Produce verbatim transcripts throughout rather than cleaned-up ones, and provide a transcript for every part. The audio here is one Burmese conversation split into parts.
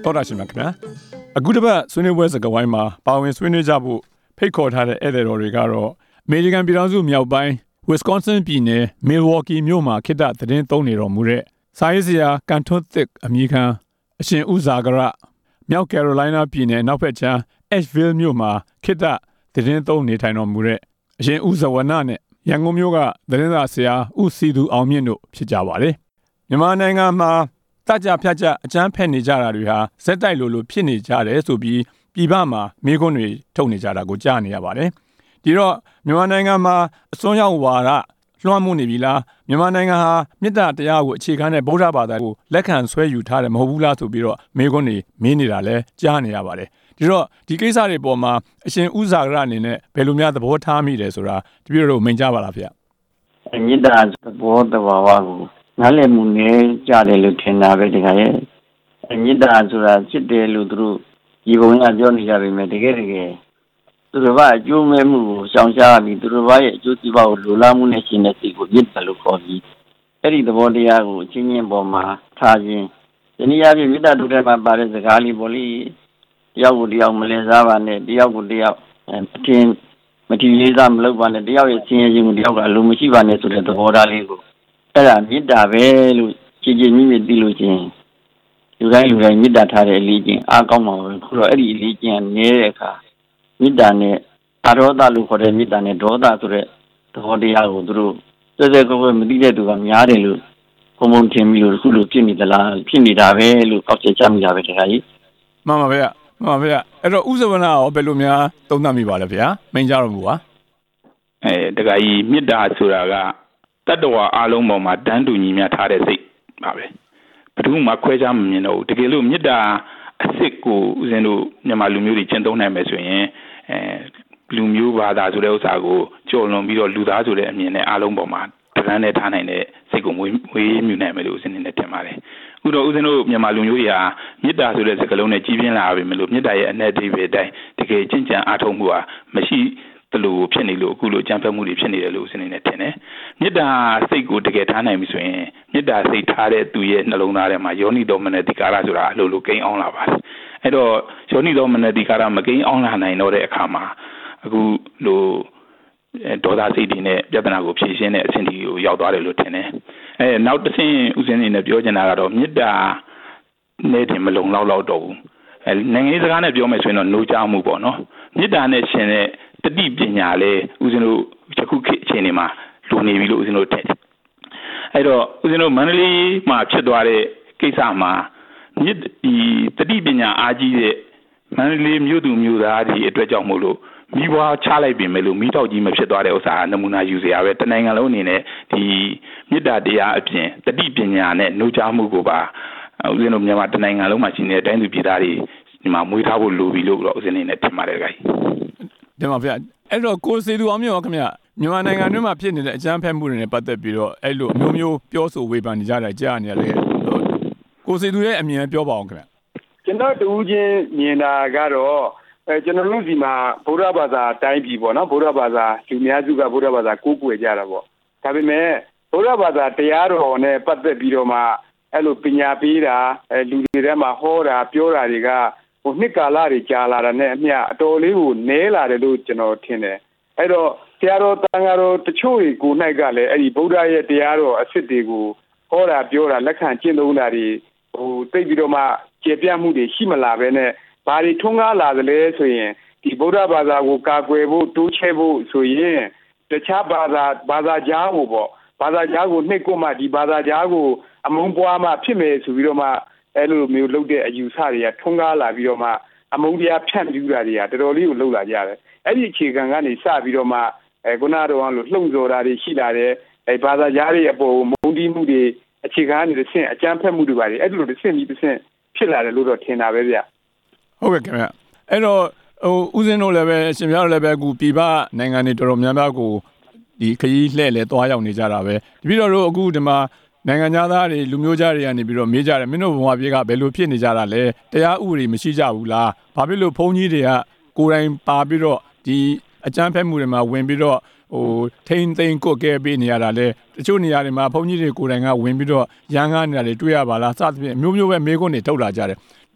တော်တာရှင်ပါခင်ဗျာအခုတစ်ပတ်ဆွေးနွေးပွဲစကားဝိုင်းမှာပါဝင်ဆွေးနွေးကြဖို့ဖိတ်ခေါ်ထားတဲ့ဧည့်သည်တော်တွေကတော့အမေရိကန်ပြည်ထောင်စုမြောက်ပိုင်း Wisconsin ပြည်နယ် Milwaukee မြို့မှာခေတ္တသတင်းသုံးနေတော်မူတဲ့စာရေးဆရာကန်ထွန်းသစ်အမည်ခံအရှင်ဦးဇာကရမြောက် Carolina ပြည်နယ်နောက်ဘက်ခြမ်း Asheville မြို့မှာခေတ္တသတင်းသုံးနေထိုင်တော်မူတဲ့အရှင်ဦးဇဝနနဲ့ရန်ကုန်မြို့ကသတင်းစာဆရာဦးစီသူအောင်မြင့်တို့ဖြစ်ကြပါတယ်မြန်မာနိုင်ငံမှာတကြဖြတ်ကြအကြမ်းဖက်နေကြတာတွေဟာဇက်တိုက်လိုလိုဖြစ်နေကြတယ်ဆိုပြီးပြည်ပမှာမိခွန်းတွေထုတ်နေကြတာကိုကြားနေရပါတယ်ဒီတော့မြန်မာနိုင်ငံမှာအစွန်းရောက်ဝါဒလွှမ်းမိုးနေပြီလားမြန်မာနိုင်ငံဟာမေတ္တာတရားကိုအခြေခံတဲ့ဗုဒ္ဓဘာသာကိုလက်ခံဆွဲယူထားတယ်မဟုတ်ဘူးလားဆိုပြီးတော့မိခွန်းတွေမင်းနေတာလဲကြားနေရပါတယ်ဒီတော့ဒီကိစ္စတွေပေါ်မှာအရှင်ဦးဇာကရအနေနဲ့ဘယ်လိုများသဘောထားမိတယ်ဆိုတာတပည့်တော်မိန့်ကြပါလားဗျမေတ္တာသဘောတဘာဝကိုနားလည်မှုနဲ့ကြားတယ်လို့ထင်တာပဲဒီကရဲ့မေတ္တာဆိုတာစစ်တယ်လို့သူတို့ဒီဘုံကပြောနေကြပေမဲ့တကယ်တကယ်သူတို့ကအကျိုးမဲ့မှုကိုရှောင်ရှားပြီးသူတို့ရဲ့အကျိုးစီးပွားကိုလိုလားမှုနဲ့ရှင်တဲ့စိတ်ကိုမေတ္တာလို့ခေါ်ပြီးအဲ့ဒီသဘောတရားကိုအချင်းချင်းပေါ်မှာထားခြင်းဒီနည်းအားဖြင့်မေတ္တာတို့ထဲမှာပါတဲ့စကားလေးပေါ့လေတယောက်ကိုတယောက်မလည်စားပါနဲ့တယောက်ကိုတယောက်အထင်မထီလေးစားမလုပ်ပါနဲ့တယောက်ရဲ့ဆင်းရဲခြင်းကိုတယောက်ကအလိုမရှိပါနဲ့ဆိုတဲ့သဘောထားလေးကိုအဲ့ဒါမေတ္တာပဲလို့ကြည်ကြည်မြင့်မြင့်သိလို့ချင်းလူတိုင်းလူတိုင်းမေတ္တာထားတဲ့အလေးချင်းအားကောင်းမှာပဲခုတော့အဲ့ဒီအလေးချင်းနေတဲ့အခါမေတ္တာနဲ့အာရောဒလို့ခေါ်တဲ့မေတ္တာနဲ့ဒေါသဆိုတဲ့သဘောတရားကိုသူတို့စက်စက်ကောကောမသိတဲ့သူကများတယ်လို့ဘုံဘုံထင်ပြီးလို့ခုလိုဖြစ်နေသလားဖြစ်နေတာပဲလို့ကောက်ချက်ချမိတာပဲတခါကြီးမှန်ပါဗျာမှန်ပါဗျာအဲ့တော့ဥဇဝနာရောဘယ်လိုများသုံးသပ်မိပါလဲဗျာမိန်ကြတော်မူပါအဲတခါကြီးမေတ္တာဆိုတာကတတ္တဝါအလုံးပေါ်မှာတန်းတူညီမျှထားတဲ့စိတ်ပါပဲဘယ်သူမှခွဲခြားမမြင်တော့ဘူးတကယ်လို့မေတ္တာအစ်စ်ကိုဦးဇင်းတို့မြန်မာလူမျိုးတွေကျင့်သုံးနိုင်မယ်ဆိုရင်အဲလူမျိုးဘာသာဆိုတဲ့ဥစ္စာကိုကြော်လွန်ပြီးတော့လူသားဆိုတဲ့အမြင်နဲ့အလုံးပေါ်မှာတန်းနဲ့ထားနိုင်တဲ့စိတ်ကိုဝေးဝေးမြူနိုင်မယ်လို့ဦးဇင်းနဲ့ထင်ပါတယ်အခုတော့ဦးဇင်းတို့မြန်မာလူမျိုးတွေဟာမေတ္တာဆိုတဲ့စကားလုံးနဲ့ကြီးပြင်းလာပြီမလို့မေတ္တာရဲ့အ내အဓိပ္ပာယ်အတိုင်းတကယ်ကျင့်ကြံအားထုတ်မှုဟာမရှိတလို့ဖြစ်နေလို့အခုလိုကြံဖက်မှုတွေဖြစ်နေတယ်လို့ဦးဇင်းနဲ့ထင်တယ်မေတ္တာစိတ်ကိုတကယ်ထားနိုင်ပြီဆိုရင်မေတ္တာစိတ်ထားတဲ့သူရဲ့နှလုံးသားထဲမှာယောနိတော်မနတိကာရဆိုတာအလိုလိုကိန်းအောင်လာပါတယ်အဲ့တော့ယောနိတော်မနတိကာရမကိန်းအောင်လာနိုင်တော့တဲ့အခါမှာအခုလိုဒေါသစိတ်တွေနဲ့ပြဿနာကိုဖြေရှင်းတဲ့အဆင့်ကြီးကိုရောက်သွားတယ်လို့ထင်တယ်အဲနောက်တစ်ဆင့်ဦးဇင်းနေနဲ့ပြောချင်တာကတော့မေတ္တာနဲ့တင်မလုံလောက်တော့တော့ဘူးအဲနိုင်ငံရေးစကားနဲ့ပြောမယ်ဆိုရင်တော့နှိုးချမှုပေါ့နော်မေတ္တာနဲ့ရှင်တဲ့တတိပညာလေဦးဇင်းတို့ယခုခေတ်အချိန်တွေမှာလူနေပြီလို့ဦးဇင်းတို့ထင်တယ်အဲ့တော့ဦးဇင်းတို့မန္တလေးမှာဖြစ်သွားတဲ့ကိစ္စမှာမြစ်ဒီတတိပညာအားကြီးတဲ့မန္တလေးမြို့သူမြို့သားတွေအတွက်ကြောင့်မို့လို့မိဘချလိုက်ပြင်မယ်လို့မိတော့ကြီးမဖြစ်သွားတဲ့ဥစ္စာနမူနာယူစရာပဲတနိုင်ငံလုံးအနေနဲ့ဒီမေတ္တာတရားအပြင်တတိပညာနဲ့နှိုးချမှုကိုပါဦးဇင်းတို့မြန်မာတနိုင်ငံလုံးမှာရှိနေတဲ့တိုင်းသူပြည်သားတွေဒီမှာမွေးထားဖို့လိုပြီလို့တော့ဦးဇင်းနေနဲ့ထင်ပါတယ်ခင်ဗျဒီမှာဗျအဲ့တော့ကိုစီသူအောင်မြောက်ခင်ဗျမြန်မာနိုင်ငံတွင်းမှာဖြစ်နေတဲ့အကြမ်းဖက်မှုတွေနဲ့ပတ်သက်ပြီးတော့အဲ့လိုအမျိုးမျိုးပြောဆိုဝေဖန်နေကြတာကြားနေရလေကိုစီသူရဲ့အမြင်ပြောပါအောင်ခင်ဗျကျွန်တော်တူချင်းမြင်တာကတော့အဲကျွန်တော်တို့ဒီမှာဗုဒ္ဓဘာသာတိုင်းပြည်ပေါ့နော်ဗုဒ္ဓဘာသာလူများစုကဗုဒ္ဓဘာသာကိုးကွယ်ကြတာပေါ့ဒါပေမဲ့ဗုဒ္ဓဘာသာတရားတော်နဲ့ပတ်သက်ပြီးတော့မှအဲ့လိုပညာပေးတာအဲလူတွေထဲမှာဟောတာပြောတာတွေကဟိုနှစ်ကာလတွေကြာလာတာနဲ့အမျှအတော်လေးကိုနည်းလာတယ်လို့ကျွန်တော်ထင်တယ်အဲ့တော့တရားတော်တန်ဃာတော်တချို့ကို၌ကလည်းအဲ့ဒီဗုဒ္ဓရဲ့တရားတော်အစ်စ်တွေကိုဟောတာပြောတာလက်ခံကျင့်သုံးတာတွေဟိုသိပြီးတော့မှကျေပြတ်မှုတွေရှိမလာဘဲနဲ့ဘာတွေထွန်းကားလာသလဲဆိုရင်ဒီဗုဒ္ဓဘာသာကိုကာကွယ်ဖို့တိုးချဲ့ဖို့ဆိုရင်တခြားဘာသာဘာသာကြားကိုပေါ့ဘာသာကြားကိုနှိပ်ကွပ်မှဒီဘာသာကြားကိုအမုန်းပွားမှဖြစ်မယ်ဆိုပြီးတော့မှအဲ့လိုမျိုးလုပ်တဲ့အယူဆတွေကထွန်းကားလာပြီးတော့မှအမုန်းတရားဖြန့်ပြူတာတွေကတော်တော်လေးကိုလှုပ်လာကြတယ်အဲ့ဒီအခြေခံကနေစပြီးတော့မှအဲခုနကတော့လို့လှုံ့ဆော်တာတွေရှိလာတယ်အဲဘာသာကြားတွေအပေါ်မုန်းတီးမှုတွေအခြေခံကနေတစ်ဆင့်အကြမ်းဖက်မှုတွေပါတယ်အဲ့လိုတစ်ဆင့်ပြီးတစ်ဆင့်ဖြစ်လာတယ်လို့တော့ထင်တာပဲဗျဟုတ်ကဲ့ခင်ဗျအဲ့တော့ဟိုဦးဇင်းတို့လည်းပဲရှင်ပြတို့လည်းပဲအခုပြည်ပနိုင်ငံတွေတော်တော်များများကိုဒီခရီးလှည့်လဲသွားရောက်နေကြတာပဲတပည့်တော်တို့အခုဒီမှာနိုင်ငံသားတွေလူမျိုးသားတွေကနေပြီးတော့မေးကြတယ်မင်းတို့ဘဝပြေကဘယ်လိုဖြစ်နေကြတာလဲတရားဥပဒေမရှိကြဘူးလားဘာဖြစ်လို့ဘုန်းကြီးတွေကကိုယ်တိုင်ပါပြီးတော့ဒီအကြမ်းဖက်မှုတွေမှာဝင်ပြီးတော့ဟိုထိန်သိန်ကုတ်ကဲပေးနေရတာလဲတချို့နေရာတွေမှာဘုန်းကြီးတွေကိုယ်တိုင်ကဝင်ပြီးတော့ရန်ကားနေတာတွေတွေ့ရပါလားစသဖြင့်မျိုးမျိုးပဲမေးခွန်းတွေထုတ်လာကြတယ်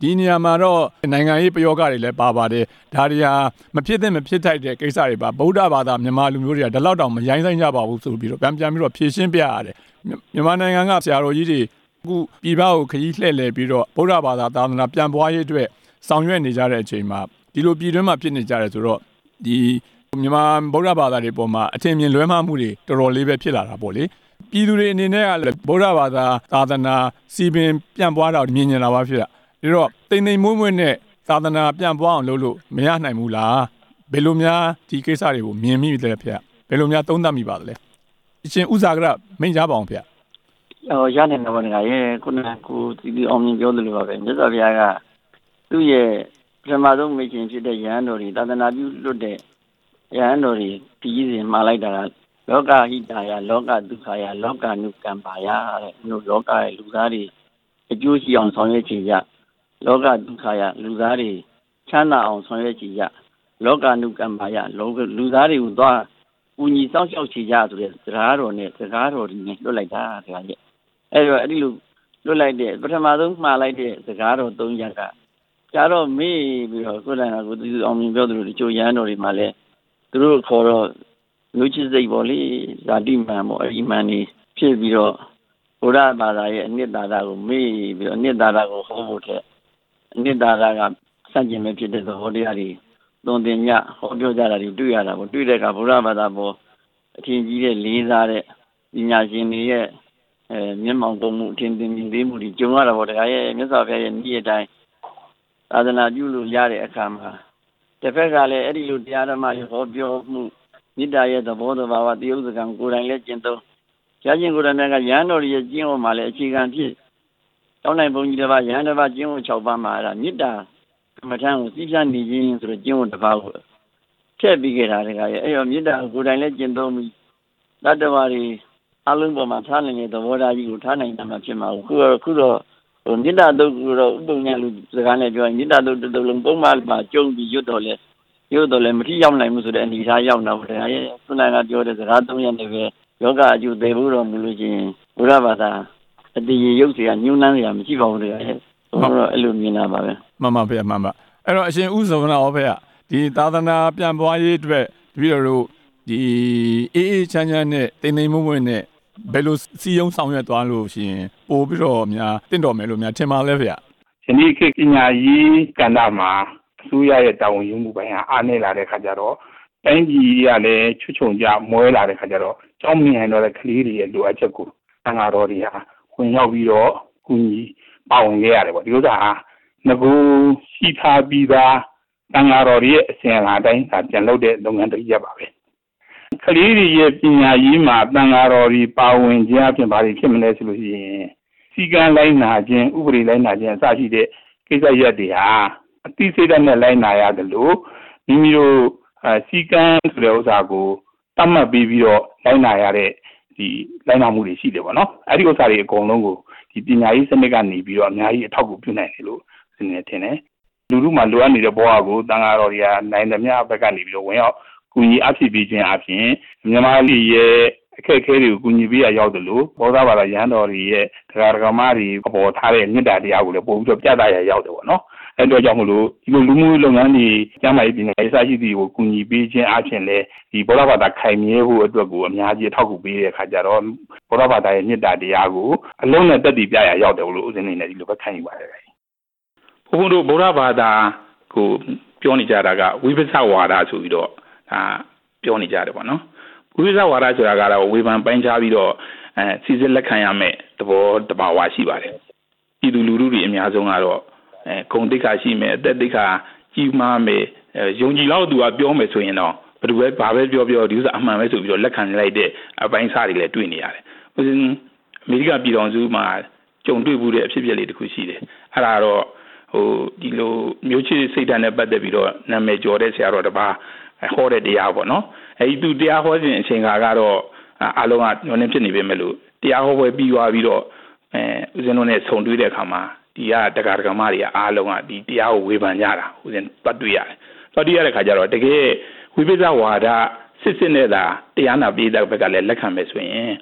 ဒီနေရာမှာတော့နိုင်ငံရေးပယောဂတွေလည်းပါပါတယ်ဒါတွေဟာမဖြစ်သင့်မဖြစ်ထိုက်တဲ့ကိစ္စတွေပါဗုဒ္ဓဘာသာမြန်မာလူမျိုးတွေကဒီလောက်တောင်မရိုင်းဆိုင်ကြပါဘူးဆိုပြီးတော့ပြန်ပြန်ပြီးတော့ဖြေရှင်းပြရတယ်မြန်မာနိုင်ငံကဆရာတော်ကြီးတွေအခုပြည်ပကိုခရီးလှည့်လည်ပြီးတော့ဗုဒ္ဓဘာသာသာသနာပြန်ပွားရေးအတွက်ဆောင်ရွက်နေကြတဲ့အချိန်မှာဒီလိုပြည်တွင်းမှာဖြစ်နေကြတယ်ဆိုတော့ဒီမြန်မာဗုဒ္ဓဘာသာတွေပေါ်မှာအထင်မြင်လွဲမှားမှုတွေတော်တော်လေးပဲဖြစ်လာတာပေါ့လေပြည်သူတွေအနေနဲ့ကလည်းဗုဒ္ဓဘာသာသာသနာစီပင်ပြန်ပွားတာမြင်နေတာပါဖြစ်တာဒါတော့တိမ်တိမ်မွေ့မွေ့နဲ့သာသနာပြန်ပွားအောင်လုပ်လို့မရနိုင်ဘူးလားဘယ်လိုများဒီကိစ္စတွေကိုမြင်မိတယ်ဖေဘယ်လိုများသုံးသပ်မိပါသလဲအရှင်ဥဇာကရမိန့်ကြားပါအောင်ဖေဟောရနိုင်တယ်ဘာလဲရဲ့ခုနကကိုဒီဒီအောင်မြင်ပြောသလိုပါပဲမြတ်စွာဘုရားကသူ့ရဲ့ပထမဆုံးမိခင်ဖြစ်တဲ့ယဟန်တော်တွေသာသနာပြုလွတ်တဲ့ယဟန်တော်တွေဒီကြီးစဉ်မှာလိုက်တာကလောကဟိတာယလောကဒုက္ခယလောကနုကံပါယတဲ့တို့လောကရဲ့လူသားတွေအကျိုးရှိအောင်ဆောင်ရွက်ကြကြလောကဒုက္ခယလူသားတွေချမ်းသာအောင်ဆောင်ရွက်ကြကြလောကနုကံပါယလူသားတွေကိုသွားကူညီစောင့်ရှောက်ကြကြဆိုတဲ့စကားတော်နဲ့စကားတော်တွေနဲ့လွတ်လိုက်တာတရားရဲ့အဲ့တော့အဲ့ဒီလိုလွတ်လိုက်တဲ့ပထမဆုံးမှားလိုက်တဲ့စကားတော်သုံးရက်ကကြတော့မေ့ပြီးတော့ကိုယ်တိုင်ကကိုသူအောင်မြင်ပြောသလိုတချို့ရဟန်းတော်တွေမှာလည်းသူတို့ခေါ်တော့မျိုးချစ်စိတ်ပေါ့လေဇာတိမှန်ပေါ့အီမန်ကြီးဖြစ်ပြီးတော့ဘုရားဘာသာရဲ့အနှစ်သာရကိုမေ့ပြီးတော့အနှစ်သာရကိုဟောဖို့တဲ့အနှစ်သာရကစัจကျင်ပဲဖြစ်တဲ့သဘောတရားတွေသွန်သင်ညဟောပြောကြတာတွေတွေ့ရတာပေါ့တွေ့တဲ့အခါဘုရားဘာသာပေါ်အထင်ကြီးတဲ့လေးစားတဲ့ပညာရှင်တွေရဲ့အဲမျက်မှောင်သုံးမှုအထင်သင်မြင်သေးမှုတွေကြုံရတာပေါ့တရားရဲ့မြတ်စွာဘုရားရဲ့နေ့အတိုင်းသာသနာပြုလို့ရတဲ့အခါမှာတစ်ဖက်ကလည်းအဲ့ဒီလိုတရားဓမ္မဟောပြောမှုမေတ္တာရဲ့သဘောတဘာဝတယုတ်စကံကိုယ်တိုင်လည်းကျင့်သုံးကြားခြင်းကိုယ်တိုင်ကရဟန်းတော်ရဲ့ကျင့်ဝတ်မှာလည်းအခြေခံဖြစ်တောင်းနိုင်ဘုန်းကြီးတစ်ပါးရဟန်းတစ်ပါးကျင့်ဝတ်၆ပါးမှာအဲ့ဒါမေတ္တာကမ္မထံကိုသိပြနေခြင်းဆိုတဲ့ကျင့်ဝတ်တစ်ပါးကိုထည့်ပြီးခဲ့တာတကယ်အဲ့ရောမေတ္တာကိုယ်တိုင်လည်းကျင့်သုံးပြီးတတ္တဝါတွေအလုံးပေါ်မှာထားနိုင်တဲ့သဘောထားကြီးကိုထားနိုင်တာမှဖြစ်မှာခုတော့ခုတော့ဟိုမေတ္တာတုတ်ကတော့ဥပုံညာလူစကားနဲ့ပြောရင်မေတ္တာတုတ်တစ်လုံးပုံမှန်မှာကျုံပြီးရွတ်တော်လဲရွတ်တော်လဲမထီရောက်နိုင်ဘူးဆိုတဲ့အနေအထားရောက်တော့တယ်အဲခုနကပြောတဲ့စကားသုံးရက်နဲ့ပဲယောဂအကျိုးသေးဘူးတော့မလို့ချင်းဘုရားဘာသာအတည်ရုပ်เสียညှိုးနှမ်းเสียမရှိပါဘူးတကယ်ဟဲ့ဟုတ်တော့အဲ့လိုမြင်တာပါပဲမှန်ပါဗျာမှန်ပါအဲ့တော့အရှင်ဥဇဝနာဟောဖေဒီသာသနာပြန်ပွားရေးအတွက်တပည့်တော်တို့ဒီအေးအေးချမ်းချမ်းနဲ့တိမ်တိမ်မွေ့မွေ့နဲ့ဘယ်လိုစီယုံဆောင်ရွက်သွားလို့ရှိရင်ပို့ပြီးတော့များတင့်တော်မယ်လို့များထင်ပါလဲဖေ။ဒီနေ့ခေတ်ပညာရေးကဏ္ဍမှာအစိုးရရဲ့တာဝန်ယူမှုပိုင်းဟာအားနည်းလာတဲ့ခါကျတော့တိုင်းပြည်ကလည်းချွတ်ချုံကြမွဲလာတဲ့ခါကျတော့ကျောင်းမြင်တော့တဲ့ကလေးတွေရဲ့လိုအပ်ချက်ကိုသံဃာတော်တွေဟာဝင်ရောက်ပြီးတော့ကူညီပါဝင်ခဲ့ရတယ်ပေါ့ဒီဥစ္စာဟာငကူရှိထားပြီးသားသံဃာတော်တွေရဲ့အစဉ်အလာတိုင်းသာပြန်လုပ်တဲ့လုပ်ငန်းတစ်ရပ်ပါပဲကလေးတွေရဲ့ပညာရေးမှာသံဃာတော်တွေပါဝင်ခြင်းအပြင်ဘာတွေဖြစ်မလဲဆိုလို့ရှိရင်စီကံလိုက်နာခြင်းဥပဒေလိုက်နာခြင်းအစရှိတဲ့ကိစ္စရပ်တွေဟာအသိစိတ်ဓာတ်နဲ့လိုက်နာရတယ်လို့မိမိတို့စီကံဆိုတဲ့ဥစ္စာကိုတတ်မှတ်ပြီးပြီးတော့လိုက်နာရတဲ့ဒီလိုက်နာမှုတွေရှိတယ်ပေါ့နော်အဲ့ဒီဥစ္စာတွေအကုန်လုံးကိုဒီပညာရေးစနစ်ကနေပြီးတော့အများကြီးအထောက်အကူပြုနိုင်တယ်လို့စဉ်းနေထင်တယ်လူလူမှလိုအပ်နေတဲ့ဘဝကိုတန်ဃာတော်တွေကနိုင်သမျှဘက်ကနေပြီးတော့ဝင်ရောက်ကူညီအဖြစ်ပြီးခြင်းအပြင်မြန်မာပြည်ရဲ့အခက်အခဲတွေကိုကူညီပေးရရောက်တယ်လို့ဘောဓဘာသာရဟန်းတော်တွေရဲ့တရားတော်မတွေပေါ်ထားတဲ့မေတ္တာတရားကိုလည်းပို့ပြီးတော့ပြသရရောက်တယ်ပေါ့နော်အဲ့တော့ကြောင့်မလို့ဒီလိုလူမှုလုပ်ငန်းတွေကျန်းမာရေးပညာရေးစရှိသည်ကိုကူညီပေးခြင်းအပြင်လည်းဒီဘောဓဘာသာခိုင်မြဲဖို့အတွက်ကိုအများကြီးအထောက်အကူပေးတဲ့အခါကျတော့ဘောဓဘာသာရဲ့မေတ္တာတရားကိုအလုံးနဲ့တက်တည်ပြရရောက်တယ်လို့ဦးဇင်းနေနဲ့ဒီလိုပဲခံယူပါတယ်ဘုန်းဘုန်းတို့ဗုဒ္ဓဘာသာကိုပြောနေကြတာကဝိပဿနာဝါဒဆိုပြီးတော့ဒါပြောနေကြတယ်ပေါ့နော်ဝိပဿနာဝါဒဆိုတာကတော့ဝေဖန်ပိုင်းခြားပြီးတော့အဲစီစစ်လက်ခံရမယ်သဘောတဘာဝရှိပါတယ်ပြည်သူလူထုတွေအများဆုံးကတော့အဲဂုဏ်သိက္ခာရှိမယ်အသက်သိက္ခာကြီးမားမယ်ယုံကြည်လောက်သူကပြောမယ်ဆိုရင်တော့ဘယ်သူပဲဘာပဲပြောပြောဒီဥစ္စာအမှန်ပဲဆိုပြီးတော့လက်ခံလိုက်တဲ့အပိုင်းစားတွေလည်းတွေ့နေရတယ်ဦးဇင်းအမေရိကပြည်တော်စုမှာကြုံတွေ့မှုတဲ့အဖြစ်အပျက်လေးတစ်ခုရှိတယ်အဲ့ဒါတော့ဟိုဒီလိုမျိုးချစ်စိတ်ဓာတ်နဲ့ပတ်သက်ပြီးတော့နာမည်ကျော်တဲ့ဆရာတော်တစ်ပါးဟောတဲ့တရားပေါ့နော်အဲဒီသူတရားဟောခြင်းအချိန်ကတော့အားလုံးကညှို့နေဖြစ်နေပေမဲ့လို့တရားဟောပွဲပြီးသွားပြီးတော့အဲဦးဇင်းတို့နဲ့ဆုံတွေ့တဲ့အခါမှာဒီကတက္ကရာကမတွေကအားလုံးကဒီတရားကိုဝေဖန်ကြတာဦးဇင်းပတ်တွေ့ရတယ်ပတ်တွေ့ရတဲ့ခါကျတော့တကယ်ဝိပဿနာဝါဒစစ်စစ်နဲ့သာတရားနာပေးတဲ့ဘက်ကလည်းလက်ခံမယ်ဆိုရင်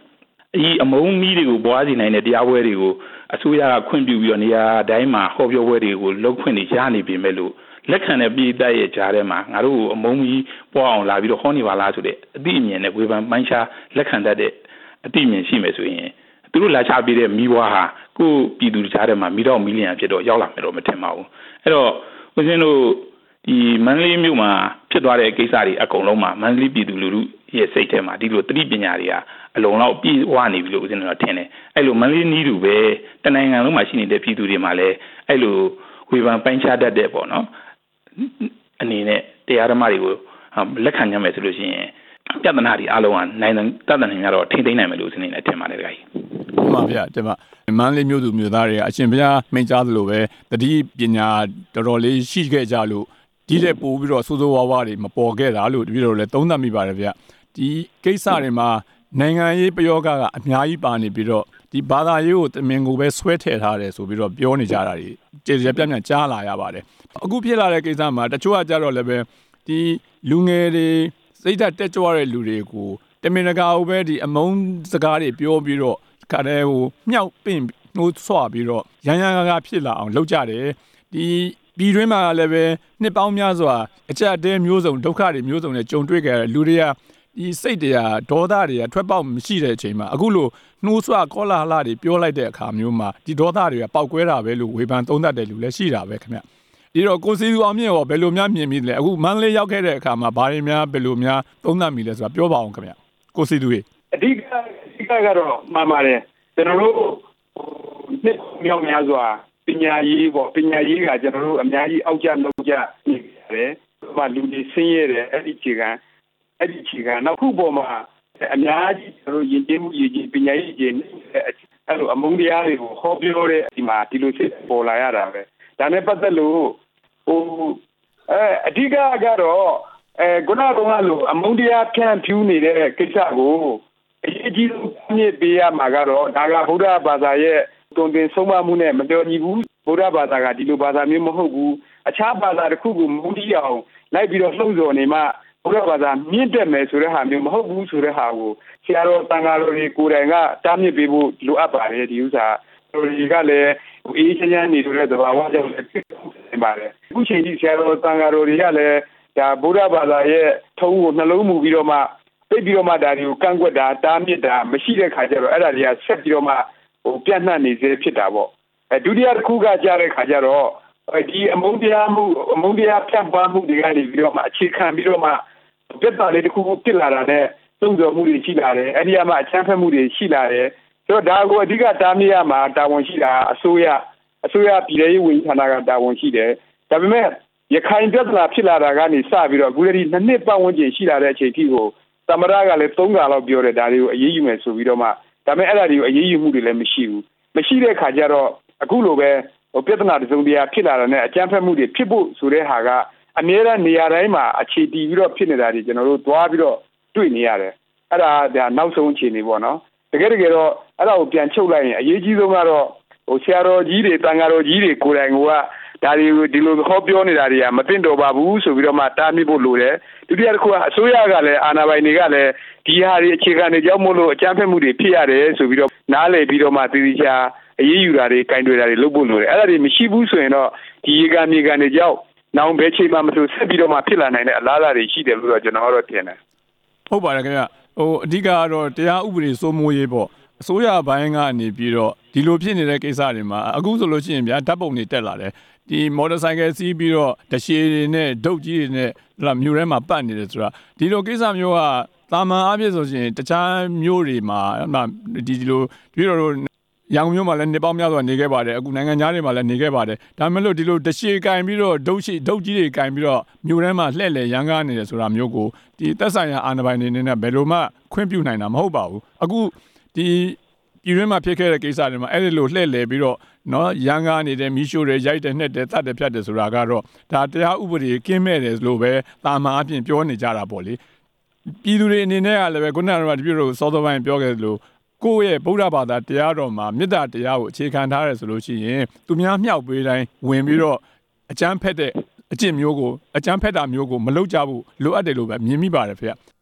ဒီအမုန်းမီးတွေကိုပွားစီနိုင်တဲ့တရားပွဲတွေကိုအစိုးရကခွင့်ပြုပြီးတော့နေရာတိုင်းမှာဟောပြောပွဲတွေကိုလုပ်ခွင့်တွေရနေပြီမဲ့လို့လက်ခံတဲ့ပြည်သက်ရဲ့ကြားထဲမှာငါတို့အမုန်းမီးပွားအောင်လာပြီးတော့ဟောနေပါလားဆိုတဲ့အသိအမြင်နဲ့ဝေဖန်မိုင်းရှာလက်ခံတတ်တဲ့အသိအမြင်ရှိမယ်ဆိုရင်သူတို့လာချပေးတဲ့မီးပွားဟာကိုပြည်သူကြားထဲမှာမီတော့မီလီယံဖြစ်တော့ရောက်လာမယ်တော့မထင်ပါဘူးအဲ့တော့ဦးဇင်းတို့ဒီမန္တလေးမြို့မှာဖြစ်သွားတဲ့ကိစ္စတွေအကုန်လုံးမှာမန္တလေးပြည်သူလူထုရဲ့စိတ်ထဲမှာဒီလိုသတိပညာတွေကအလုံးလောက်ပြည့်ဝနေပြီလို့ဦးဇင်းတို့ထင်တယ်အဲ့လိုမန္တလေးနီးတူပဲတနိုင်ငံလုံးမှာရှိနေတဲ့ပြည်သူတွေမှာလည်းအဲ့လိုဝေဖန်ပိုင်းခြားတတ်တဲ့ပေါ့နော်အနေနဲ့တရားဓမ္မတွေကိုလက်ခံရမယ်ဆိုလို့ရှိရင်ပြဿနာတွေအလုံးကနိုင်တတ်တဲ့နေရာတော့ထိမ့်သိမ်းနိုင်မယ်လို့ဦးဇင်းနဲ့ထင်ပါတယ်ခင်ဗျာမှန်ပါဗျာဒီမှာမန္တလေးမြို့သူမြို့သားတွေအရှင်ဘုရားမိန့်ကြားသလိုပဲတတိပညာတော်တော်လေးရှိခဲ့ကြလို့ဒီတဲ့ပို့ပြီးတော့စိုးစိုးဝါးဝါတွေမပေါ်ခဲ့တာလို့တပည့်တော်လည်းသုံးသပ်မိပါတယ်ဗျဒီကိစ္စတွေမှာနိုင်ငံရေးပယောဂကအများကြီးပါနေပြီးတော့ဒီဘာသာရေးကိုတမင်ကိုပဲဆွဲထည့်ထားတယ်ဆိုပြီးတော့ပြောနေကြတာတွေကျေကျေပြန့်ပြန့်ကြားလာရပါတယ်အခုဖြစ်လာတဲ့ကိစ္စမှာတချို့ကကြတော့လည်းပဲဒီလူငယ်တွေစိတ်ဓာတ်တက်ကြွတဲ့လူတွေကိုတမင်တကာကိုပဲဒီအမုန်းစကားတွေပြောပြီးတော့ခါတဲ့ဟိုမြောက်ပင့်နှိုးဆွပြီးတော့ရန်ရန်ကားကားဖြစ်လာအောင်လုပ်ကြတယ်ဒီပြည်တွင်းမှာလည်းပဲနှစ်ပေါင်းများစွာအကြက်အတဲမျိုးစုံဒုက္ခတွေမျိုးစုံနဲ့ကြုံတွေ့ကြတဲ့လူတွေကဒီစိတ်တွေကဒေါသတွေကထွက်ပေါက်မရှိတဲ့အချိန်မှာအခုလိုနှိုးဆွကောလာဟလတွေပြောလိုက်တဲ့အခါမျိုးမှာဒီဒေါသတွေကပေါက်ကွဲတာပဲလို့ဝေဖန်သုံးသပ်တဲ့လူလည်းရှိတာပဲခင်ဗျဒီတော့ကိုစီသူအောင်မြင့်ရောဘယ်လိုများမြင်မိလဲအခုမန္တလေးရောက်ခဲ့တဲ့အခါမှာဘာတွေများဘယ်လိုများသုံးသပ်မိလဲဆိုတာပြောပါအောင်ခင်ဗျကိုစီသူရေအဓိကအဓိကကတော့မှန်ပါတယ်ကျွန်တော်တို့နှစ်မြောက်များစွာပညာရေးပေါ့ပညာရေးကကျွန်တော်တို့အများကြီးအောက်ကျလောက်ကျနေရတယ်။ဘာလူတွေဆင်းရဲတယ်အဲ့ဒီခြေခံအဲ့ဒီခြေခံနောက်ခုပေါ်မှာအများကြီးကျွန်တော်တို့ယဉ်ကျေးမှုယဉ်ကျေးပညာရေးကျင်းအဲ့လိုအမုန်းတရားတွေကိုဟောပြောတဲ့ဒီမှာဒီလိုစစ်ပေါ်လာရတာပဲ။ဒါနဲ့ပတ်သက်လို့ဟိုအဲအဓိကကတော့အဲခုနကလိုအမုန်းတရားဖြန့်ဖြူးနေတဲ့ကိစ္စကိုအရေးကြီးဆုံးမြင့်ပေးရမှာကတော့ဒါကဗုဒ္ဓဘာသာရဲ့တုံ့ပြန်ဆုံးမမှုနဲ့မပြောညီဘူးဗုဒ္ဓဘာသာကဒီလိုဘာသာမျိုးမဟုတ်ဘူးအခြားဘာသာတစ်ခုကိုမုန်းတီးအောင်လိုက်ပြီးတော့လှုံ့ဆော်နေမှဗုဒ္ဓဘာသာမြင့်တက်မယ်ဆိုတဲ့ဟာမျိုးမဟုတ်ဘူးဆိုတဲ့ဟာကိုဆရာတော်တန်ဃာတော်တွေကိုယ်တိုင်ကတားမြစ်ပေးဖို့လိုအပ်ပါတယ်ဒီဥစ္စာတော်တွေကလည်းအေးချမ်းချမ်းနေတဲ့သဘာဝကြောင့်လည်းဖြစ်နေပါတယ်အခုချိန်ကြီးဆရာတော်တန်ဃာတော်တွေကလည်းဒါဗုဒ္ဓဘာသာရဲ့ထုံးကိုနှလုံးမူပြီးတော့မှသိပြီးတော့မှဒါတွေကိုကန့်ကွက်တာတားမြစ်တာမရှိတဲ့ခါကျတော့အဲ့ဒါတွေကဆက်ပြီးတော့မှဟိုပြန့်နှံ့နေစေဖြစ်တာပေါ့အဲဒုတိယတစ်ခုကကြားတဲ့ခါကျတော့ဒီအမုန်းတရားမှုအမုန်းတရားဖြန့်ပါမှုတွေကနေပြီးတော့မှအခြေခံပြီးတော့မှပြဿနာလေးတစ်ခုခုဖြစ်လာတာနဲ့သုံးတော်မှုတွေရှိလာတယ်အဲ့ဒီကမှအချမ်းဖက်မှုတွေရှိလာတယ်ဆိုတော့ဒါကိုအဓိကတားမြစ်ရမှာတာဝန်ရှိတာအစိုးရအစိုးရပြည်ထောင်စုဝန်ကြီးဌာနကတာဝန်ရှိတယ်ဒါပေမဲ့ရခိုင်ပြဿနာဖြစ်လာတာကနေစပြီးတော့အခုတည်းနှစ်နှစ်ပတ်ဝန်းကျင်ရှိလာတဲ့အချိန်ထိကိုသမရကလည်းသုံးခါလောက်ပြောတယ်ဒါတွေကိုအရေးယူမယ်ဆိုပြီးတော့မှဒါပေမဲ့အဲ့ဒါတွေကိုအရေးယူမှုတွေလည်းမရှိဘူးမရှိတဲ့ခါကျတော့အခုလိုပဲဟိုပြဿနာတစုံတရာဖြစ်လာတာနဲ့အကြမ်းဖက်မှုတွေဖြစ်ဖို့ဆိုတဲ့ဟာကအများအားနေရာတိုင်းမှာအခြေတည်ပြီးတော့ဖြစ်နေတာတွေကျွန်တော်တို့သွားပြီးတော့တွေ့နေရတယ်အဲ့ဒါဒါနောက်ဆုံးအခြေအနေပေါ့နော်တကယ်တကယ်တော့အဲ့ဒါကိုပြန်ချုပ်လိုက်ရင်အရေးကြီးဆုံးကတော့ဟိုဆရာတော်ကြီးတွေတန်ဃာတော်ကြီးတွေကိုယ်တိုင်ကဒါတွေကိုဒီလိုဟောပြောနေတာတွေကမသိတော့ပါဘူးဆိုပြီးတော့မှတားမြစ်ဖို့လိုတယ်ဒုတိယတစ်ခုကအစိုးရကလည်းအာဏာပိုင်တွေကလည်းဒီဟာတွေအခြေခံတွေကြောင့်မို့လို့အကြမ်းဖက်မှုတွေဖြစ်ရတယ်ဆိုပြီးတော့နားလည်ပြီးတော့မှတည်တည်ချာအရေးယူတာတွေကင်တွယ်တာတွေလုပ်ဖို့လိုတယ်အဲ့ဒါတွေမရှိဘူးဆိုရင်တော့ဒီရေကန်မြေကန်တွေကြောင့်နောင်ဘဲချိန်မှမဆိုဆက်ပြီးတော့မှဖြစ်လာနိုင်တဲ့အလားအလာတွေရှိတယ်လို့တော့ကျွန်တော်ကတော့ထင်တယ်ဟုတ်ပါတယ်ခင်ဗျဟိုအဓိကကတော့တရားဥပဒေစိုးမိုးရေးပေါ့အစိုးရဘိုင်းကနေပြီးတော့ဒီလိုဖြစ်နေတဲ့ကိစ္စတွေမှာအခုဆိုလို့ရှိရင်ဗျာဓာတ်ပုံတွေတက်လာတယ်ဒီမော်တော်ဆိုင်ကယ်စီးပြီးတော့တရှည်တွေနဲ့ဒုတ်ကြီးတွေနဲ့လာမြို့ထဲမှာပတ်နေတယ်ဆိုတာဒီလိုကိစ္စမျိုးကတာမန်အဖြစ်ဆိုရင်တခြားမြို့တွေမှာဒီဒီလိုပြီးတော့ရန်ကုန်မြို့မှာလည်းနေပေါင်းများစွာနေခဲ့ပါတယ်အခုနိုင်ငံသားတွေမှာလည်းနေခဲ့ပါတယ်ဒါမှမဟုတ်ဒီလိုတရှည်ကင်ပြီးတော့ဒုတ်ရှိဒုတ်ကြီးတွေကင်ပြီးတော့မြို့ထဲမှာလှည့်လည်ရန်ကားနေတယ်ဆိုတာမျိုးကိုဒီသက်ဆိုင်ရာအာဏာပိုင်တွေနဲ့ဘယ်လိုမှခွင့်ပြုနိုင်တာမဟုတ်ပါဘူးအခုဒီပြည်တွင်းမှာဖြစ်ခဲ့တဲ့ကိစ္စတွေမှာအဲ့ဒီလိုလှည့်လည်ပြီးတော့နော်ရန်ကားနေတဲ့မီးရှို့တွေရိုက်တယ်နှက်တယ်တတ်တယ်ဖြတ်တယ်ဆိုတာကတော့ဒါတရားဥပဒေကင်းမဲ့တယ်လို့ပဲတာမန်အပြင်ပြောနေကြတာပေါ့လေပြည်သူတွေအနေနဲ့ကလည်းပဲခုနကတပြည့်တော့စောစောပိုင်းပြောခဲ့သလိုကိုယ့်ရဲ့ဗုဒ္ဓဘာသာတရားတော်မှာမေတ္တာတရားကိုအခြေခံထားရဆိုလို့ရှိရင်သူများမြောက်ပေးတိုင်းဝင်ပြီးတော့အကျမ်းဖက်တဲ့အကျင့်မျိုးကိုအကျမ်းဖက်တာမျိုးကိုမလုပ်ကြဘူးလိုအပ်တယ်လို့ပဲမြင်မိပါတယ်ဖေ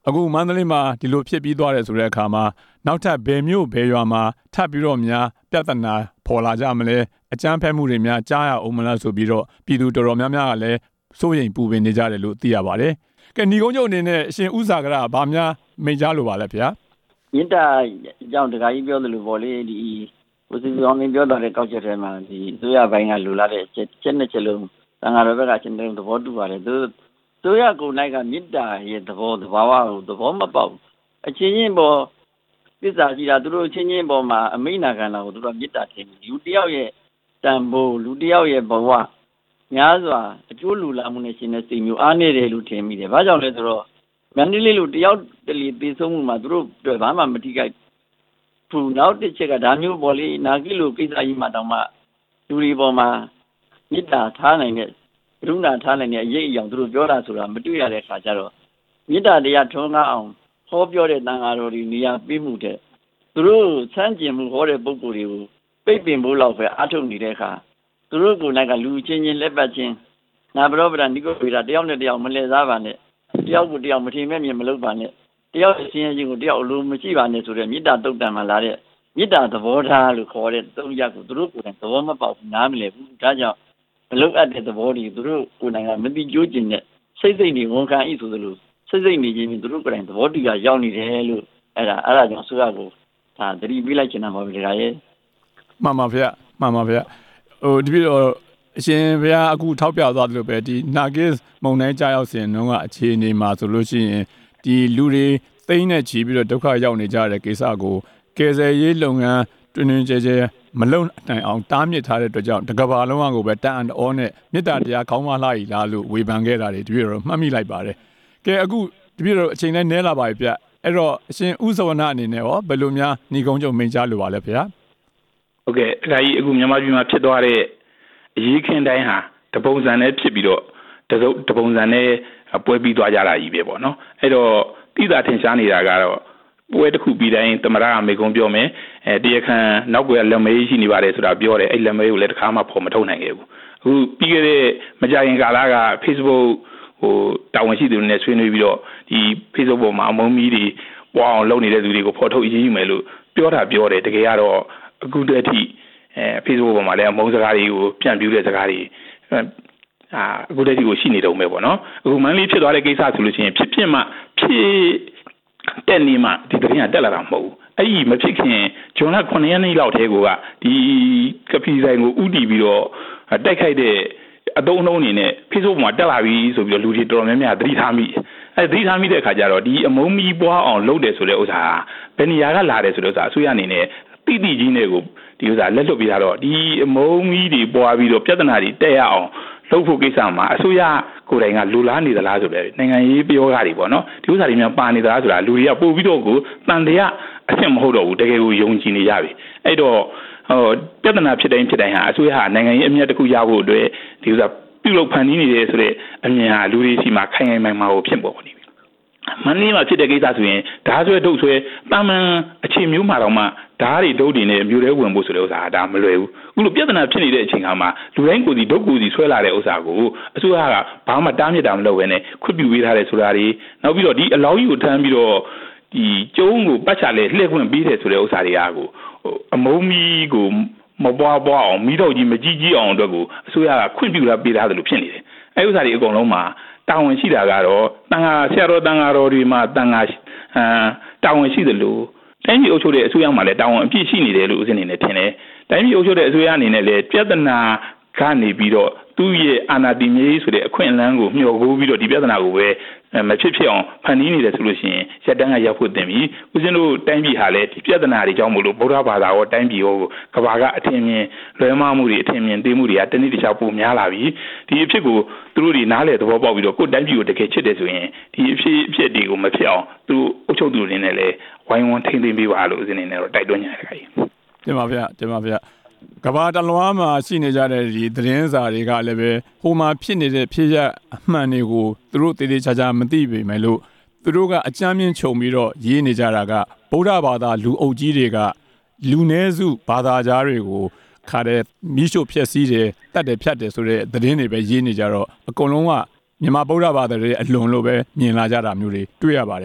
အခုမန္တလေးမှာဒီလိုဖြစ်ပြီးသွားတယ်ဆိုတဲ့အခါမှာနောက်ထပ်ဘယ်မျိုးဘယ်ရွာမှာထပ်ပြီးတော့များပြဿနာပေါ်လာကြမလဲအကြမ်းဖက်မှုတွေများကြားရအောင်မလားဆိုပြီးတော့ပြည်သူတော်တော်များများကလည်းစိုးရိမ်ပူပန်နေကြတယ်လို့သိရပါတယ်ကဲညီကုန်းချုပ်အနေနဲ့အရှင်ဥဇာကရဗာများမိန့်ကြားလိုပါလဲဗျာမြစ်တာကြောင့်တခါကြီးပြောသလိုပေါ့လေဒီဦးစီးဆောင်နေပြောတဲ့ကောက်ချက်ထဲမှာဒီဆိုရပိုင်းကလူလာတဲ့ချက်နှစ်ချက်လုံးတန်ဃာတော်ဘက်ကချင်းတဲ့သဘောတူပါတယ်သူဆိုရကိုနိုင်ကမြစ်တာရဲ့သဘောသဘာဝကိုသဘောမပေါက်အချင်းချင်းပေါ်သစ္စာရှိတာသူတို့အချင်းချင်းပေါ်မှာအမိနာခံတာကိုသူတို့မြစ်တာထင်လူတယောက်ရဲ့တန်ဖိုးလူတယောက်ရဲ့ဘဝများစွာအကျိုးလူလာမှုနဲ့ရှင်တဲ့စိတ်မျိုးအားနေတယ်လို့ထင်မိတယ်ဘာကြောင့်လဲဆိုတော့မန္တလေးလူတယောက်တလီပြေဆုံးမှုမှာသူတို့တွေ့ဘာမှမထိခိုက်ဘူးနောက်တစ်ချက်ကဒါမျိုးပေါ်လေနာဂီလိုကိစ္စကြီးမှတောင်မှလူတွေပေါ်မှာမြစ်တာထားနိုင်တဲ့ကရုဏာထားနိုင်တဲ့အရေးအယောင်သူတို့ပြောတာဆိုတာမတွေ့ရတဲ့အခါကျတော့မြစ်တာတရားထွန်းကားအောင်ဟောပြောတဲ့တန်ဃာတော်တွေနေရာပေးမှုတဲ့သူတို့စမ်းကျင်မှုဟောတဲ့ပုဂ္ဂိုလ်တွေကိုပိတ်ပင်ဖို့လောက်ပဲအထုတ်နေတဲ့အခါသူတို့ကိုယ်နိုင်ကလူချင်းချင်းလက်ပတ်ချင်းနာဘရောပဒနိကိုပေတာတယောက်နဲ့တယောက်မလဲစားပါနဲ့တယောက်ကိုတယောက်မထင်မဲ့မြင်မလုပ်ပါနဲ့တယောက်အချင်းချင်းကိုတယောက်အလိုမရှိပါနဲ့ဆိုတဲ့မေတ္တာတုတ်တန်မှာလာတဲ့မေတ္တာသဘောထားလို့ခေါ်တဲ့သုံးရပ်ကိုသူတို့ကိုယ်တိုင်သဘောမပေါက်ဘူးနားမလည်ဘူးဒါကြောင့်မလုပ်အပ်တဲ့သဘောတွေသူတို့ကိုယ်တိုင်ကမသိကြိုးကျင်တဲ့စိတ်စိတ်တွေဝန်ခံဤဆိုသလိုစိတ်စိတ်နေချင်းသူတို့ကိုယ်တိုင်သဘောတူရရောက်နေတယ်လို့အဲ့ဒါအဲ့ဒါကြောင့်ဆိုရကိုဒါသတိပေးလိုက်ချင်တာပါဗျာရဲ့မှန်ပါဗျာမှန်ပါဗျာဟိုဒီပြီးတော့အရှင်ဗျာအခုထောက်ပြသွားသလိုပဲဒီနာဂစ်မုံတိုင်းကြားရောက်စဉ်တုန်းကအခြေအနေမှာဆိုလို့ရှိရင်ဒီလူတွေသိန်းနဲ့ချီပြီးတော့ဒုက္ခရောက်နေကြတဲ့ကိစ္စကိုကယ်ဆယ်ရေးလုပ်ငန်းတွင်တွင်ကျဲကျဲမလုံနိုင်အောင်တားမြစ်ထားတဲ့အတွက်ကြောင့်တကဘာလုံးအောင်ကိုပဲတန်အန်အောနဲ့မေတ္တာတရားခေါင်းမလှရီလားလို့ဝေဖန်ခဲ့တာတွေဒီပြီးတော့မှတ်မိလိုက်ပါတယ်ကဲအခုဒီပြီးတော့အချိန်နဲ့နဲလာပါပြီဗျအဲ့တော့အရှင်ဥဇဝနအနေနဲ့ရောဘယ်လိုများညီကုန်းချုပ်မိန့်ကြားလိုပါလဲဗျာဟုတ်ကဲ့အခါကြီးအခုမြန်မာပြည်မှာဖြစ်သွားတဲ့အရေးခင်းတိုင်းဟာတပုံစံနဲ့ဖြစ်ပြီးတော့တစုပ်တပုံစံနဲ့ပွဲပြီးသွားကြတာကြီးပဲပေါ့နော်အဲ့တော့တိတာထင်ရှားနေတာကတော့ပွဲတစ်ခုပြီးတိုင်းသမရအမေကုန်းပြောမယ်အဲတရားခံနောက်ကွယ်လက်မေးရှိနေပါတယ်ဆိုတာပြောတယ်အဲ့လက်မေးကိုလည်းတစ်ခါမှဖော်မထုတ်နိုင်ခဲ့ဘူးအခုပြီးခဲ့တဲ့မကြာခင်ကာလက Facebook ဟိုတာဝန်ရှိသူတွေနဲ့ဆွေးနွေးပြီးတော့ဒီ Facebook ပေါ်မှာအမုန်းမီးတွေပွားအောင်လုပ်နေတဲ့သူတွေကိုဖော်ထုတ်အရေးယူမယ်လို့ပြောတာပြောတယ်တကယ်ကတော့အခုတည်းထိအဲ Facebook ပေါ်မှာလည်းအမုန်းစကားတွေကိုပြန်ပြူတဲ့စကားတွေအာအခုတည်းကိုရှိနေတော့မယ်ပေါ့နော်အခုမန်းလေးဖြစ်သွားတဲ့ကိစ္စဆိုလို့ရှိရင်ဖြစ်ဖြစ်မှဖြစ်တဲ့နေမှာဒီသတင်းကတက်လာတာမဟုတ်ဘူးအဲ့ဒီမဖြစ်ခင်ဂျွန်လခုနှစ်ရက်နေ့လောက်တည်းကဒီကပီဆိုင်ကိုဥတီပြီးတော့တိုက်ခိုက်တဲ့အတုံးအနှုံးအနေနဲ့ Facebook မှာတက်လာပြီဆိုပြီးတော့လူတွေတော်တော်များများသတိထားမိအဲ့သတိထားမိတဲ့အခါကျတော့ဒီအမုန်းမီးပွားအောင်လုပ်တယ်ဆိုတဲ့ဥစ္စာဘယ်နေရာကလာတယ်ဆိုတဲ့ဥစ္စာအစိုးရအနေနဲ့တိတိကြီးနဲ့ကိုဒီဥစ္စာလက်လွတ်ပြရတော့ဒီအမုန်းမီးတွေပွားပြီးတော့ပြဿနာတွေတက်ရအောင်လုပ်ဖို့ကိစ္စမှာအစိုးရကိုယ်တိုင်ကလူလားနေသလားဆိုတဲ့နိုင်ငံရေးပြောကားတွေပေါ့နော်ဒီဥစ္စာတွေများပါနေသလားဆိုတာလူတွေကပို့ပြီးတော့ကိုတန်တရားအဆင့်မဟုတ်တော့ဘူးတကယ်ကိုယုံကြည်နေကြပြီအဲ့တော့ဟိုပြဿနာဖြစ်တိုင်းဖြစ်တိုင်းဟာအစိုးရဟာနိုင်ငံရေးအမြတ်တစ်ခုရဖို့အတွက်ဒီဥစ္စာပြုလုပ်ဖန်တီးနေတယ်ဆိုတဲ့အမြင်ဟာလူတွေစီမှာခိုင်ခိုင်မာမာကိုဖြစ်ပေါ်နေပြီမန္တလေးမှာဖြစ်တဲ့ကိစ္စဆိုရင်ဓာတ်ဆွဲဒုတ်ဆွဲတာမန်အခြေမျိုးမှာတော့မှဓာတ်တွေဒုတ်တွေနဲ့မျိုးတွေဝင်ဖို့ဆိုတဲ့ဥစ္စာဒါမလွယ်ဘူးအခုလိုပြဿနာဖြစ်နေတဲ့အချိန်ခါမှာလူတိုင်းကိုယ်စီဒုတ်ကိုယ်စီဆွဲလာတဲ့ဥစ္စာကိုအစိုးရကဘာမှတားမြစ်တာမလုပ်ဘဲနဲ့ခွင့်ပြုပေးထားတယ်ဆိုတာတွေနောက်ပြီးတော့ဒီအလောင်းကြီးကိုထမ်းပြီးတော့ဒီကျုံးကိုပတ်ချလဲလှည့်ခွင့်ပေးတယ်ဆိုတဲ့ဥစ္စာတွေကကိုအမုန်းမီးကိုမပွားပွားအောင်မီးတော့ကြီးမကြီးကြီးအောင်အတွက်ကိုအစိုးရကခွင့်ပြုထားပေးထားတယ်လို့ဖြစ်နေတယ်အဲဥစ္စာတွေအကုန်လုံးမှာတာဝန်ရှိတာကတော့တန်ခါဆရာတော်တန်ခါတော်တွေမှာတန်ခါအာတာဝန်ရှိတယ်လို့တိုင်းပြည်အုပ်ချုပ်တဲ့အစိုးရမှာလည်းတာဝန်အပြည့်ရှိနေတယ်လို့ဦးစင်းနေနဲ့ထင်တယ်တိုင်းပြည်အုပ်ချုပ်တဲ့အစိုးရအနေနဲ့လည်းပြဿနာကနေပြီးတော့သူ့ရဲ့အာဏာတည်မြဲရေးဆိုတဲ့အခွင့်အလမ်းကိုမျှော်ကိုပြီးတော့ဒီပြဿနာကိုပဲမဖြစ်ဖြစ်အောင်ဖန်တီးနေတယ်ဆိုလို့ရှိရင်ရက်တန်းကရောက်ဖို့တင်ပြီဦးဇင်းတို့တိုင်းပြည်ဟာလည်းဒီပြဿနာတွေကြောင့်မို့လို့ဗုဒ္ဓဘာသာရောတိုင်းပြည်ရောကဘာကအထင်မြင်လွဲမှားမှုတွေအထင်မြင်သိမှုတွေကတနည်းတခြားပိုများလာပြီဒီအဖြစ်ကိုသူတို့တွေနားလည်သဘောပေါက်ပြီးတော့ကိုယ်တိုင်းပြည်ကိုတကယ်ချစ်တယ်ဆိုရင်ဒီအဖြစ်အဖြစ်တွေကိုမဖြစ်အောင်သူအုပ်ချုပ်သူတွေနဲ့လည်းဝိုင်းဝန်းထိန်းသိမ်းပေးပါလို့ဦးဇင်းနေနဲ့တော့တိုက်တွန်းကြတယ်ခင်ဗျတင်ပါဗျာတင်ပါဗျာကဘာတလွားမှာရှိနေကြတဲ့ဒီသတင်းစာတွေကလည်းပဲဟိုမှာဖြစ်နေတဲ့ဖြစ်ရအမှန်တွေကိုသူတို့တည်တည်ချာချာမသိပေမဲ့လို့သူတို့ကအကြမ်းမြင့်ခြုံပြီးတော့ရေးနေကြတာကဗုဒ္ဓဘာသာလူအုပ်ကြီးတွေကလူနည်းစုဘာသာကြားတွေကိုခါတဲ့မိရှုဖျက်ဆီးတယ်တတ်တယ်ဖြတ်တယ်ဆိုတဲ့သတင်းတွေပဲရေးနေကြတော့အကုန်လုံးကမြန်မာဗုဒ္ဓဘာသာတွေအလွန်လို့ပဲမြင်လာကြတာမျိုးတွေတွေ့ရပါတယ်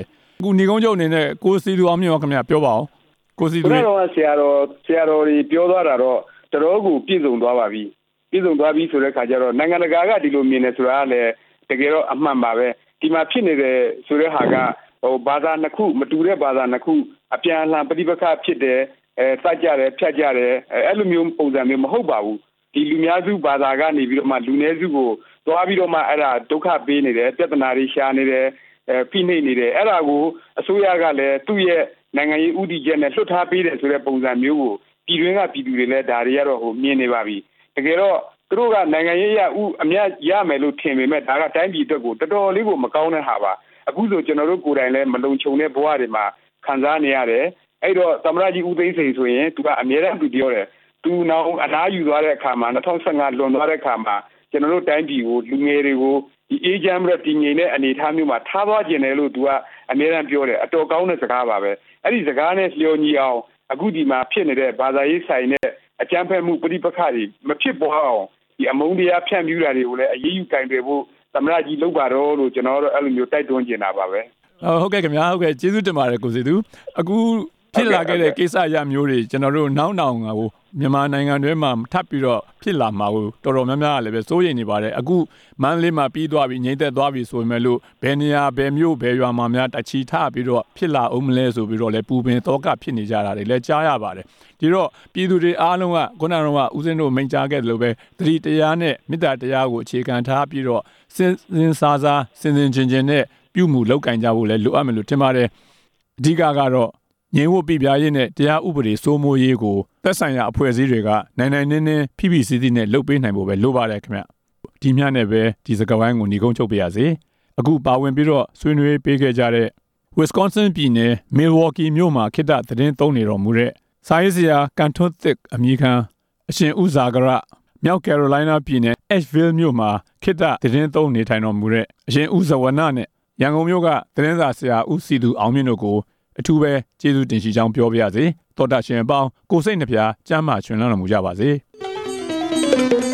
ခုနေကုန်းချုပ်အနေနဲ့ကိုစီသူအောင်မြင့်ရောခင်ဗျပြောပါဦးကိုစီသူဘုရားတော်ဆရာတော်ဆရာတော်တွေပြောသွားတာတော့တော်တော်ကိုပြည့်စုံသွားပါပြီပြည့်စုံသွားပြီဆိုတဲ့ခါကျတော့နိုင်ငံတကာကဒီလိုမြင်နေဆိုတာကလည်းတကယ်တော့အမှန်ပါပဲဒီမှာဖြစ်နေတဲ့ဆိုတဲ့ဟာကဟိုဘာသာနှစ်ခုမတူတဲ့ဘာသာနှစ်ခုအပြန်အလှန်ပဋိပက္ခဖြစ်တယ်အဲစကြတယ်ဖြတ်ကြတယ်အဲ့လိုမျိုးပုံစံမျိုးမဟုတ်ပါဘူးဒီလူများစုဘာသာကနေပြီးတော့မှလူနည်းစုကိုသွားပြီးတော့မှအဲ့ဒါဒုက္ခပေးနေတယ်ပြဿနာတွေရှာနေတယ်အဲဖိနှိပ်နေတယ်အဲ့ဒါကိုအစိုးရကလည်းသူ့ရဲ့နိုင်ငံရေးဥတီချက်နဲ့လွှတ်ထားပေးတယ်ဆိုတဲ့ပုံစံမျိုးကိုပြည်တွင်းကပြည်သူတွေလည်းဒါတွေကတော့ဟိုမြင်နေပါပြီတကယ်တော့သူတို့ကနိုင်ငံရေးရဥအမြတ်ရမယ်လို့ထင်ပေမဲ့ဒါကတိုင်းပြည်အတွက်ကိုတော်တော်လေးကိုမကောင်းတဲ့ဟာပါအခုဆိုကျွန်တော်တို့ကိုယ်တိုင်လည်းမလုံခြုံတဲ့ဘဝတွေမှာခံစားနေရတယ်အဲ့တော့သမ္မတကြီးဦးသိန်းစိန်ဆိုရင်သူကအမြဲတမ်းသူပြောတယ်သူနောက်အနားယူသွားတဲ့အခါမှာ၂၀၁၅လွန်သွားတဲ့အခါမှာကျွန်တော်တို့တိုင်းပြည်ကိုလူငယ်တွေကိုဒီအေဂျင့်မရတည်ငြိမ်တဲ့အနေအထားမျိုးမှာထားသွားခြင်းတယ်လို့သူကအမြဲတမ်းပြောတယ်အတော်ကောင်းတဲ့စကားပါပဲအဲ့ဒီစကားနဲ့လျော်ညီအောင်အခုဒီမှာဖြစ်နေတဲ့ဘာသာရေးဆိုင်တဲ့အကြမ်းဖက်မှုပဋိပက္ခတွေမဖြစ်ပေါ်အောင်ဒီအမုန်းတရားဖြန့်ဖြူးတာတွေကိုလည်းအရေးယူကင်တွယ်ဖို့သမ္မတကြီးလုပ်ပါတော့လို့ကျွန်တော်တို့အဲ့လိုမျိုးတိုက်တွန်းနေတာပါပဲဟုတ်ကဲ့ခင်ဗျာဟုတ်ကဲ့ကျေးဇူးတင်ပါတယ်ကိုစီသူအခုဖြစ်လာခဲ့တဲ့ကိစ္စအရာမျိုးတွေကျွန်တော်တို့နောက်နောက်ငါကိုမြန်မာနိုင်ငံတွင်းမှာထပ်ပြီးတော့ဖြစ်လာမှာကိုတော်တော်များများလည်းပဲစိုးရိမ်နေပါတယ်အခုမန္တလေးမှာပြီးသွားပြီငြိမ့်သက်သွားပြီဆိုပေမဲ့လို့ဘယ်နေရာဘယ်မြို့ဘယ်ရွာမှာများတချီထပြီးတော့ဖြစ်လာအောင်မလဲဆိုပြီးတော့လည်းပူပင်သောကဖြစ်နေကြတာတွေလည်းကြားရပါတယ်ဒီတော့ပြည်သူတွေအားလုံးကခုနကတော့ဦးစင်းတို့မိန့်ကြားခဲ့တယ်လို့ပဲသတိတရားနဲ့မေတ္တာတရားကိုအခြေခံထားပြီးတော့စဉ်စဉ်စားစားစဉ်စဉ်ချင်းချင်းနဲ့ပြုမှုလောက်ကင်ကြဖို့လည်းလိုအပ်မယ်လို့ထင်ပါတယ်အဓိကကတော့ငြိမ်ဝတ်ပြပြရေးနဲ့တရားဥပဒေစိုးမိုးရေးကိုသက်ဆိုင်ရာအဖွဲ့အစည်းတွေကနိုင်နိုင်နင်းနင်းဖိဖိစီးစီးနဲ့လုပ်ပေးနိုင်ဖို့ပဲလိုပါတယ်ခင်ဗျဒီမျှနဲ့ပဲဒီစကားဝိုင်းကိုညီကုန်းချုပ်ပေးရစေအခုပါဝင်ပြီးတော့ဆွေးနွေးပေးခဲ့ကြတဲ့ Wisconsin ပြည်နယ် Milwaukee မြို့မှာခေတ္တသတင်းသုံးနေတော်မူတဲ့စာရေးဆရာကန်ထွန်းသစ်အမည်ခံအရှင်ဦးဇာဂရမြောက် Carolina ပြည်နယ် Asheville မြို့မှာခေတ္တသတင်းသုံးနေထိုင်တော်မူတဲ့အရှင်ဦးဇဝနနဲ့ရန်ကုန်မြို့ကသတင်းစာဆရာဦးစီသူအောင်မြင့်တို့ကိုအထူးပဲကျေးဇူးတင်ရှိကြောင်းပြောပြရစေတော်တာရှင်အပေါင်းကိုစိတ်နှပြကျမ်းမာချွင်လန်းတော်မူကြပါစေ